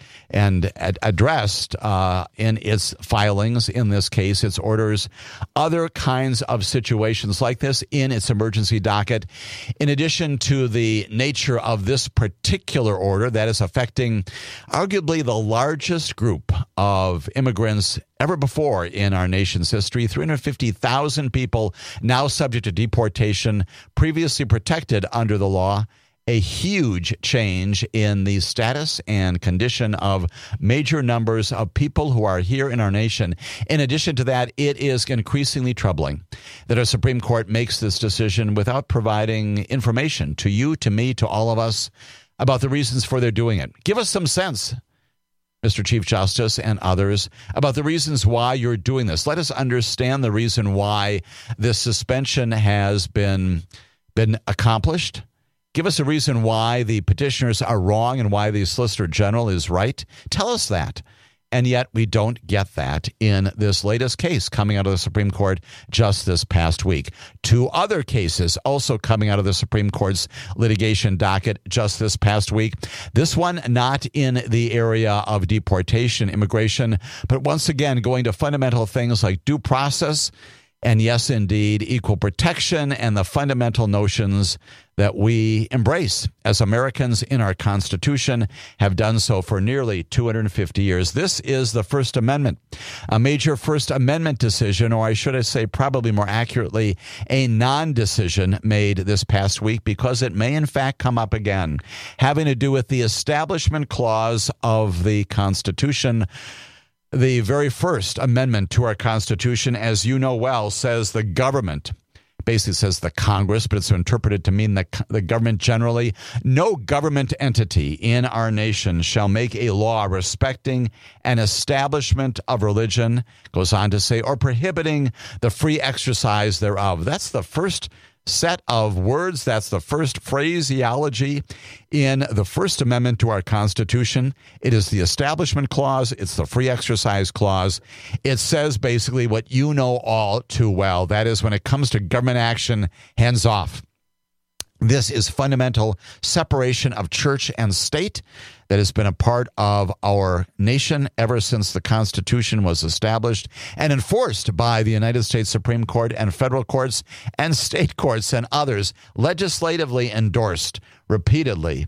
addressed in its filings, in this case, its orders, other kinds of situations like this in its emergency docket. In addition to the nature of this particular order that is affecting arguably the largest group of immigrants ever before in our nation's history, 350,000 people now subject to deportation, previously protected under the law. A huge change in the status and condition of major numbers of people who are here in our nation. In addition to that, it is increasingly troubling that our Supreme Court makes this decision without providing information to you, to me, to all of us about the reasons for their doing it. Give us some sense, Mr. Chief Justice and others, about the reasons why you're doing this. Let us understand the reason why this suspension has been accomplished. Give us a reason why the petitioners are wrong and why the Solicitor General is right. Tell us that. And yet we don't get that in this latest case coming out of the Supreme Court just this past week. Two other cases also coming out of the Supreme Court's litigation docket just this past week. This one not in the area of deportation, immigration, but once again going to fundamental things like due process and, yes, indeed, equal protection and the fundamental notions that we embrace as Americans in our Constitution, have done so for nearly 250 years. This is the First Amendment, a major First Amendment decision, or I should say probably more accurately, a non-decision made this past week because it may in fact come up again, having to do with the Establishment Clause of the Constitution. The very first amendment to our Constitution, as you know well, says the government, basically says the Congress, but it's interpreted to mean the government generally. No government entity in our nation shall make a law respecting an establishment of religion, goes on to say, or prohibiting the free exercise thereof. That's the first set of words. That's the first phraseology in the First Amendment to our Constitution. It is the Establishment Clause. It's the Free Exercise Clause. It says basically what you know all too well. That is, when it comes to government action, hands off. This is fundamental separation of church and state that has been a part of our nation ever since the Constitution was established and enforced by the United States Supreme Court and federal courts and state courts and others, legislatively endorsed repeatedly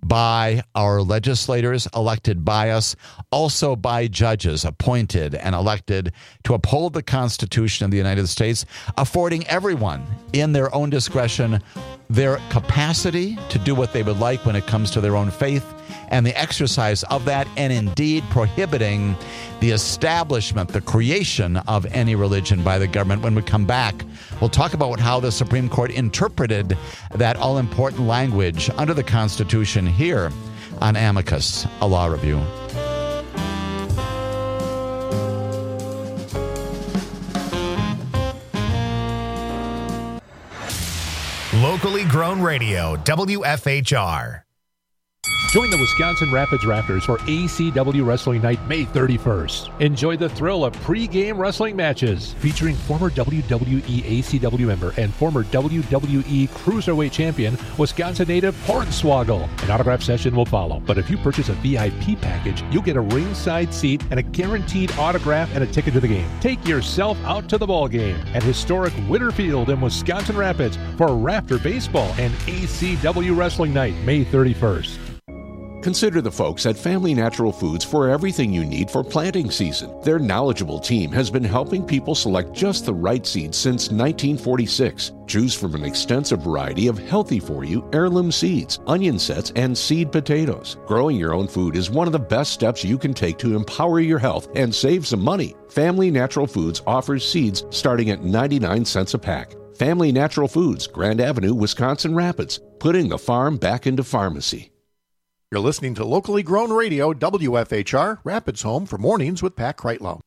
by our legislators elected by us, also by judges appointed and elected to uphold the Constitution of the United States, affording everyone in their own discretion their capacity to do what they would like when it comes to their own faith and the exercise of that, and indeed prohibiting the establishment, the creation of any religion by the government. When we come back, we'll talk about how the Supreme Court interpreted that all-important language under the Constitution here on Amicus, a law review. Locally grown radio, WFHR. Join the Wisconsin Rapids Raptors for ACW Wrestling Night, May 31st. Enjoy the thrill of pre-game wrestling matches featuring former WWE ACW member and former WWE Cruiserweight Champion, Wisconsin native Hornswoggle. An autograph session will follow, but if you purchase a VIP package, you'll get a ringside seat and a guaranteed autograph and a ticket to the game. Take yourself out to the ball game at historic Witter Field in Wisconsin Rapids for Raptor Baseball and ACW Wrestling Night, May 31st. Consider the folks at Family Natural Foods for everything you need for planting season. Their knowledgeable team has been helping people select just the right seeds since 1946. Choose from an extensive variety of healthy-for-you heirloom seeds, onion sets, and seed potatoes. Growing your own food is one of the best steps you can take to empower your health and save some money. Family Natural Foods offers seeds starting at 99 cents a pack. Family Natural Foods, Grand Avenue, Wisconsin Rapids, putting the farm back into pharmacy. You're listening to Locally Grown Radio, WFHR, Rapids Home for Mornings with Pat Kreitlow.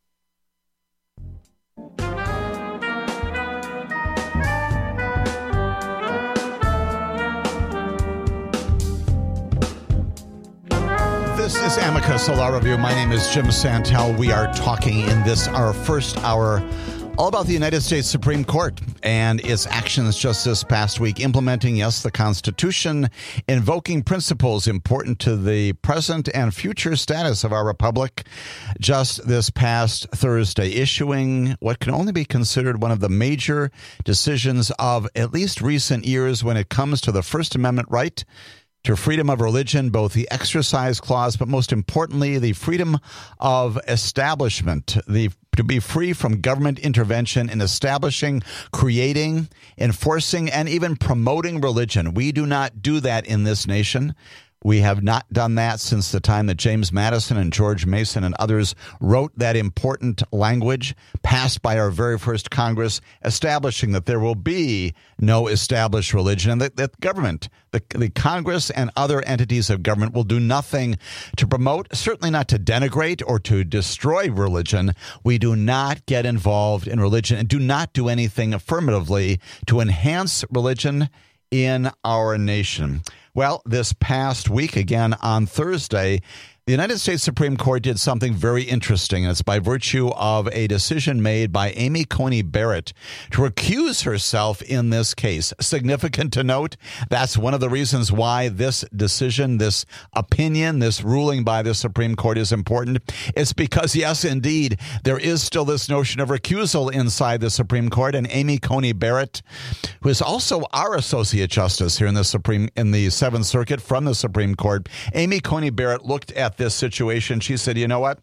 This is Amicus, a law review. My name is Jim Santel. We are talking in this, our first hour, all about the United States Supreme Court and its actions just this past week, implementing, yes, the Constitution, invoking principles important to the present and future status of our republic. Just this past Thursday, issuing what can only be considered one of the major decisions of at least recent years when it comes to the First Amendment right to freedom of religion, both the exercise clause, but most importantly, the freedom of establishment, to be free from government intervention in establishing, creating, enforcing, and even promoting religion. We do not do that in this nation. We have not done that since the time that James Madison and George Mason and others wrote that important language passed by our very first Congress, establishing that there will be no established religion and that government, the Congress and other entities of government will do nothing to promote, certainly not to denigrate or to destroy religion. We do not get involved in religion and do not do anything affirmatively to enhance religion in our nation. Well, this past week, again on Thursday, the United States Supreme Court did something very interesting, and it's by virtue of a decision made by Amy Coney Barrett to recuse herself in this case. Significant to note, that's one of the reasons why this decision, this opinion, this ruling by the Supreme Court is important. It's because, yes, indeed, there is still this notion of recusal inside the Supreme Court, and Amy Coney Barrett, who is also our Associate Justice here in the Seventh Circuit from the Supreme Court, Amy Coney Barrett looked at this situation. She said, you know what?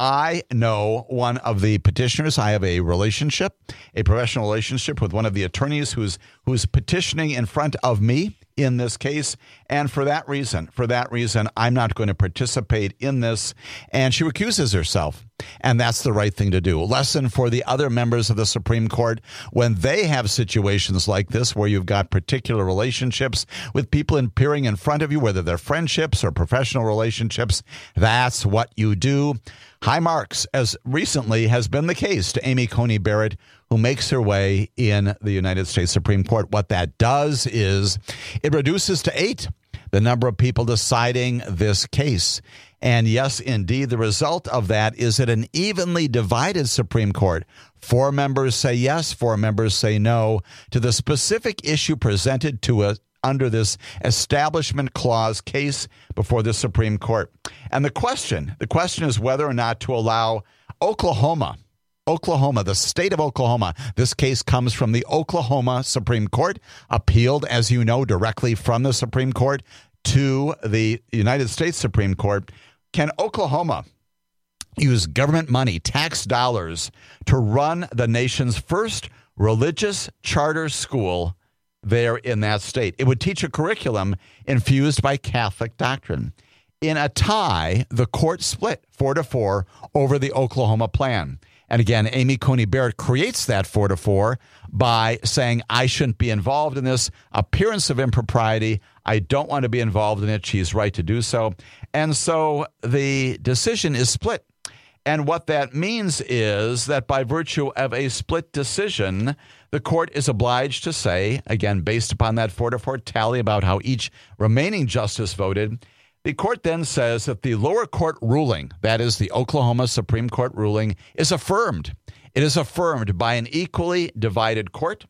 I know one of the petitioners. I have a relationship, a professional relationship with one of the attorneys who's petitioning in front of me in this case. And for that reason, I'm not going to participate in this. And she recuses herself. And that's the right thing to do. Lesson for the other members of the Supreme Court when they have situations like this where you've got particular relationships with people appearing in front of you, whether they're friendships or professional relationships. That's what you do. High marks, as recently has been the case to Amy Coney Barrett, who makes her way in the United States Supreme Court. What that does is it reduces to 8 the number of people deciding this case. And yes, indeed, the result of that is that an evenly divided Supreme Court, 4 members say yes, 4 members say no to the specific issue presented to us under this Establishment Clause case before the Supreme Court. And the question is whether or not to allow Oklahoma, the state of Oklahoma. This case comes from the Oklahoma Supreme Court, appealed, as you know, directly from the Supreme Court to the United States Supreme Court. Can Oklahoma use government money, tax dollars, to run the nation's first religious charter school there in that state? It would teach a curriculum infused by Catholic doctrine. In a tie, the court split 4-4 over the Oklahoma plan. And again, Amy Coney Barrett creates that 4-4 by saying, I shouldn't be involved in this appearance of impropriety. I don't want to be involved in it. She's right to do so. And so the decision is split. And what that means is that by virtue of a split decision, the court is obliged to say, again, based upon that 4-4 tally about how each remaining justice voted, the court then says that the lower court ruling, that is the Oklahoma Supreme Court ruling, is affirmed. It is affirmed by an equally divided court.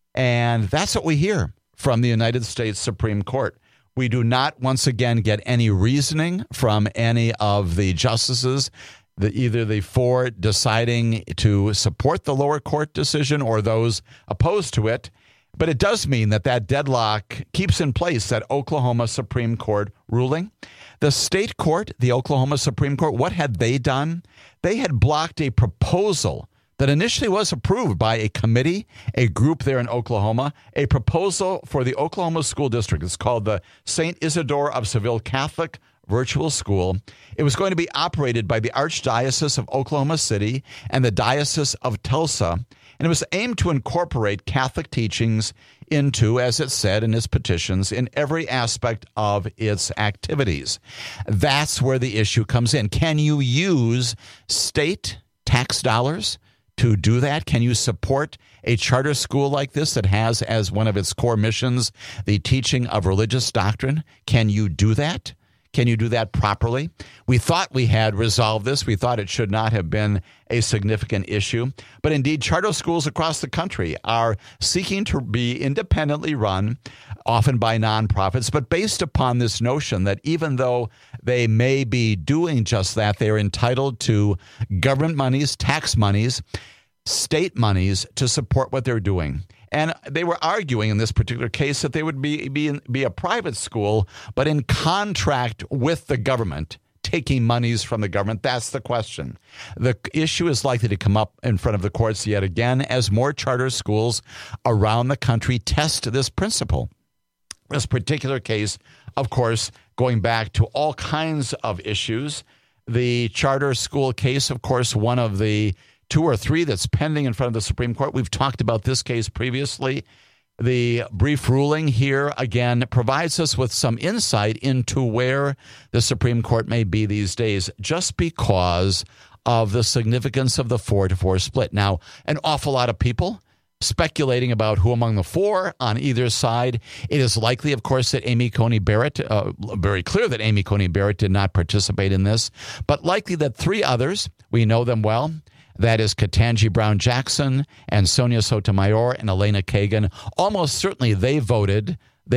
And that's what we hear from the United States Supreme Court. We do not, once again, get any reasoning from any of the justices, either the four deciding to support the lower court decision or those opposed to it. But it does mean that that deadlock keeps in place that Oklahoma Supreme Court ruling. The state court, the Oklahoma Supreme Court, what had they done? They had blocked a proposal that initially was approved by a committee, a group there in Oklahoma, a proposal for the Oklahoma School District. It's called the St. Isidore of Seville Catholic Virtual School. It was going to be operated by the Archdiocese of Oklahoma City and the Diocese of Tulsa, and it was aimed to incorporate Catholic teachings into, as it said in its petitions, in every aspect of its activities. That's where the issue comes in. Can you use state tax dollars to do that? Can you support a charter school like this that has as one of its core missions the teaching of religious doctrine? Can you do that? Can you do that properly? We thought we had resolved this. We thought it should not have been a significant issue. But indeed, charter schools across the country are seeking to be independently run, often by nonprofits, but based upon this notion that even though they may be doing just that, they are entitled to government monies, tax monies, state monies to support what they're doing. And they were arguing in this particular case that they would be a private school, but in contract with the government, taking monies from the government. That's the question. The issue is likely to come up in front of the courts yet again as more charter schools around the country test this principle. This particular case, of course, going back to all kinds of issues. The charter school case, of course, one of the 2 or 3 that's pending in front of the Supreme Court. We've talked about this case previously. The brief ruling here, again, provides us with some insight into where the Supreme Court may be these days, just because of the significance of the 4-4 split. Now, an awful lot of people speculating about who among the 4 on either side. It is likely, of course, that Amy Coney Barrett, very clear that Amy Coney Barrett did not participate in this, but likely that 3 others, we know them well, that is Ketanji Brown Jackson and Sonia Sotomayor and Elena Kagan. Almost certainly they voted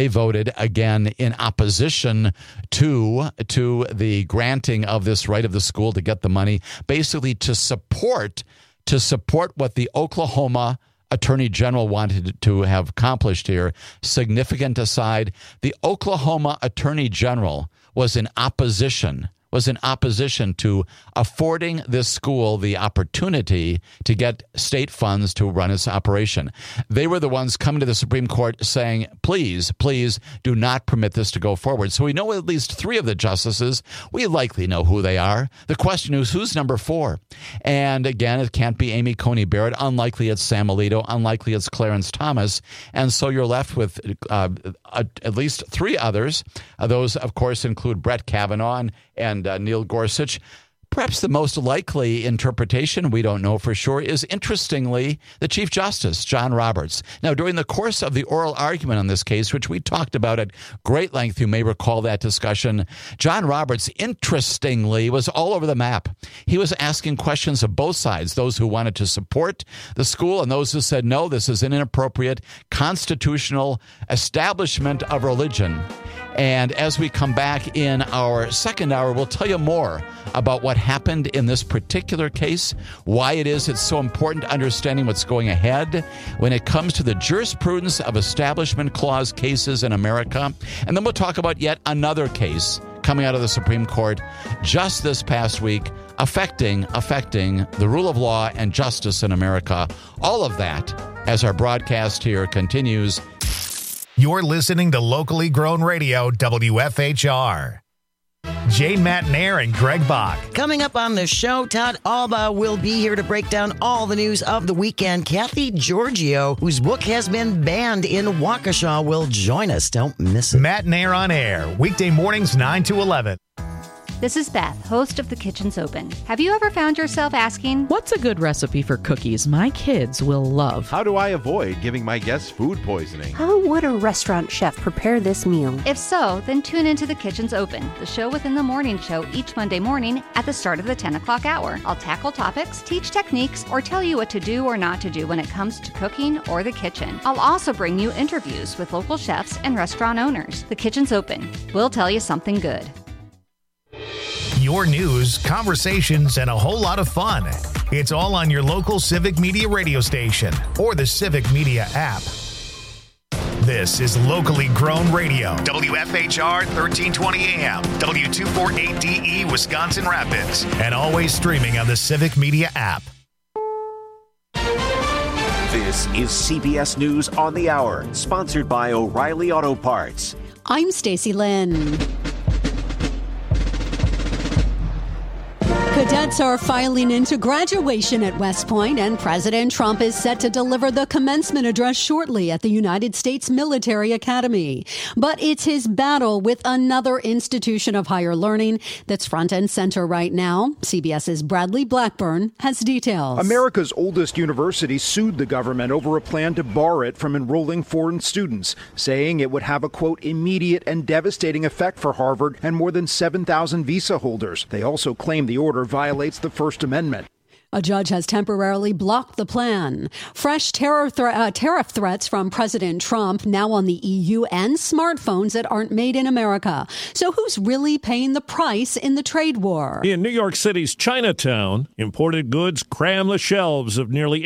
again in opposition to the granting of this right of the school to get the money, basically to support what the Oklahoma Attorney General wanted to have accomplished here. Significant aside, the Oklahoma Attorney General was in opposition to affording this school the opportunity to get state funds to run its operation. They were the ones coming to the Supreme Court saying, please, please do not permit this to go forward. So we know at least 3 of the justices. We likely know who they are. The question is, who's number 4? And again, it can't be Amy Coney Barrett. Unlikely it's Sam Alito. Unlikely it's Clarence Thomas. And so you're left with at least 3 others. Those, of course, include Brett Kavanaugh and Neil Gorsuch. Perhaps the most likely interpretation, we don't know for sure, is interestingly the Chief Justice, John Roberts. Now, during the course of the oral argument on this case, which we talked about at great length, you may recall that discussion, John Roberts, interestingly, was all over the map. He was asking questions of both sides, those who wanted to support the school and those who said, no, this is an inappropriate constitutional establishment of religion. And as we come back in our second hour, we'll tell you more about what happened in this particular case, why it's so important understanding what's going ahead when it comes to the jurisprudence of Establishment Clause cases in America. And then we'll talk about yet another case coming out of the Supreme Court just this past week affecting the rule of law and justice in America. All of that as our broadcast here continues. You're listening to Locally Grown Radio, WFHR. Jane Matnair and Greg Bach. Coming up on the show, Todd Alba will be here to break down all the news of the weekend. Kathy Giorgio, whose book has been banned in Waukesha, will join us. Don't miss it. Matnair on air, weekday mornings 9 to 11. This is Beth, host of The Kitchen's Open. Have you ever found yourself asking, what's a good recipe for cookies my kids will love? How do I avoid giving my guests food poisoning? How would a restaurant chef prepare this meal? If so, then tune into The Kitchen's Open, the show within the morning show each Monday morning at the start of the 10 o'clock hour. I'll tackle topics, teach techniques, or tell you what to do or not to do when it comes to cooking or the kitchen. I'll also bring you interviews with local chefs and restaurant owners. The Kitchen's Open. We'll tell you something good. Your news, conversations, and a whole lot of fun. It's all on your local Civic Media radio station or the Civic Media app. This is locally grown radio. WFHR 1320 AM, W248DE Wisconsin Rapids, and always streaming on the Civic Media app. This is CBS News on the Hour, sponsored by O'Reilly Auto Parts. I'm Stacy Lynn. Cadets are filing into graduation at West Point, and President Trump is set to deliver the commencement address shortly at the United States Military Academy. But it's his battle with another institution of higher learning that's front and center right now. CBS's Bradley Blackburn has details. America's oldest university sued the government over a plan to bar it from enrolling foreign students, saying it would have a, quote, immediate and devastating effect for Harvard and more than 7,000 visa holders. They also claim the order violates the First Amendment. A judge has temporarily blocked the plan. Fresh tariff threats from President Trump now on the EU and smartphones that aren't made in America. So who's really paying the price in the trade war? In New York City's Chinatown, imported goods cram the shelves of nearly